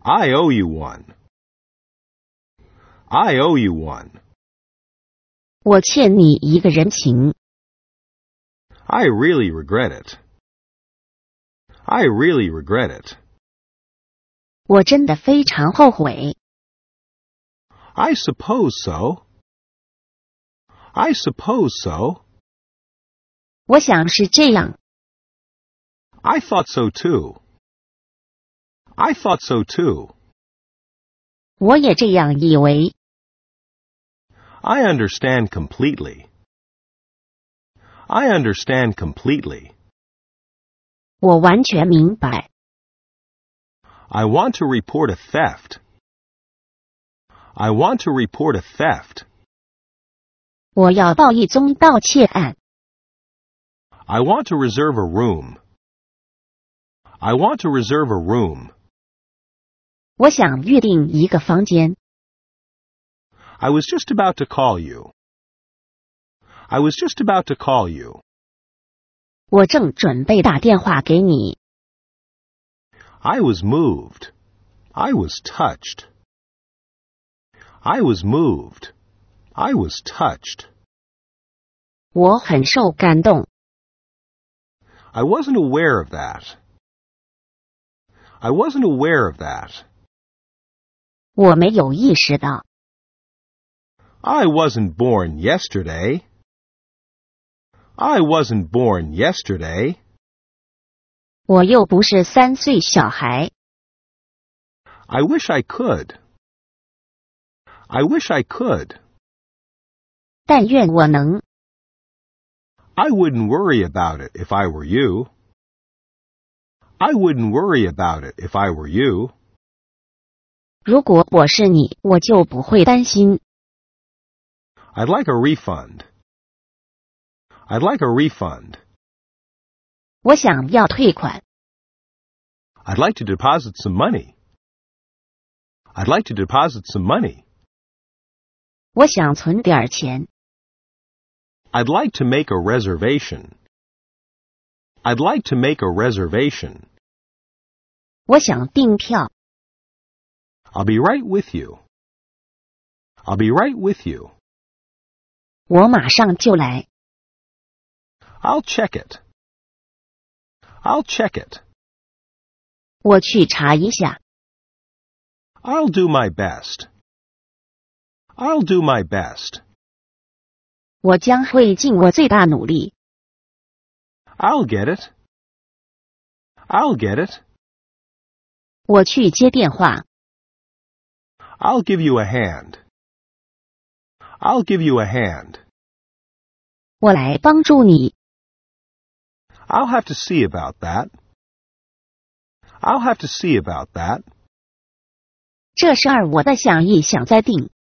I owe you one. I owe you one. 我欠你一个人情。 I really regret it. I really regret it. 我真的非常后悔。 I suppose so. I suppose so. 我想是这样。 I thought so too. I thought so too. 我也这样以为。 I understand completely. I understand completely. 我完全明白。 I want to report a theft. I want to report a theft. 我要报一宗盗窃案。 I want to reserve a room. I want to reserve a room. 我想预订一个房间。 I was just about to call you. I was just about to call you. 我正准备打电话给你。 I was moved. I was touched. I was moved. I was touched. 我很受感动。 I wasn't aware of that. I wasn't aware of that. 我没有意识到。 I wasn't born yesterday. I wasn't born yesterday. 我又不是3岁小孩。 I wish I could. I wish I could. 但愿我能。 I wouldn't worry about it if I were you. I wouldn't worry about it if I were you. 如果我是你，我就不会担心。 I'd like a refund. I'd like a refund. 我想要退款。 I'd like to deposit some money. I'd like to deposit some money. 我想存点钱。 I'd like to make a reservation. I'd like to make a reservation. 我想订票。 I'll be right with you. I'll be right with you. 我马上就来。 I'll check it. I'll check it. 我去查一下。 I'll do my best. I'll do my best. 我将会尽我最大努力。 I'll get it. I'll get it. 我去接电话。 I'll give you a hand. I'll give you a hand. 我来帮助你。 I'll have to see about that. I'll have to see about that. 这事儿我再想一想再定。